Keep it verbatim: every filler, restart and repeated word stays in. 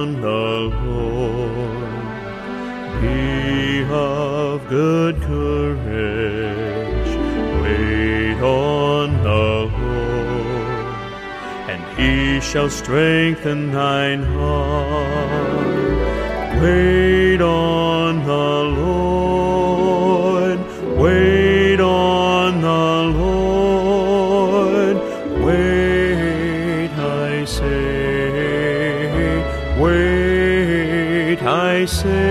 on the Lord. Be of good courage, wait on the Lord, and he shall strengthen thine heart. Wait on the Lord, wait on the Lord, wait, I say, wait, I say.